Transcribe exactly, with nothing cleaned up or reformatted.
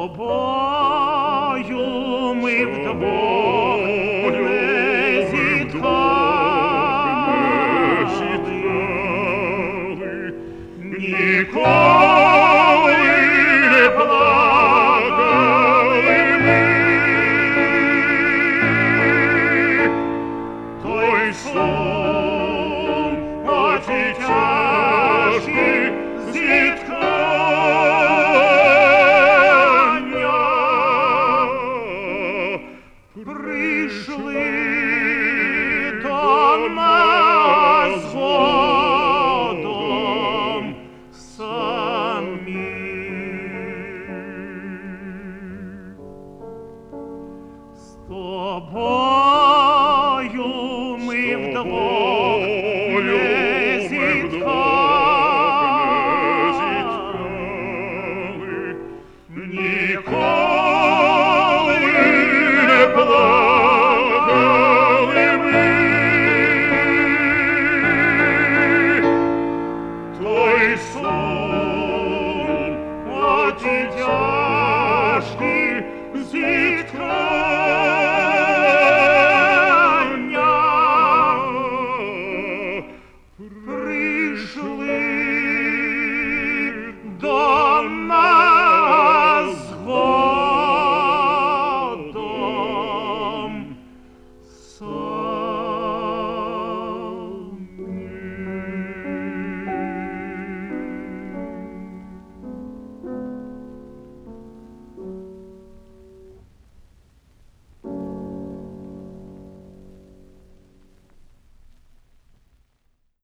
тобою ми вдвох не зітхали, ніколи не плакали ми. Той сум, оті тяжкі зітхання прийшли до нас згодом самі. З тобою ми вдвох не зітхали, ніколи не плакали ми. Той сум, оті тяжкі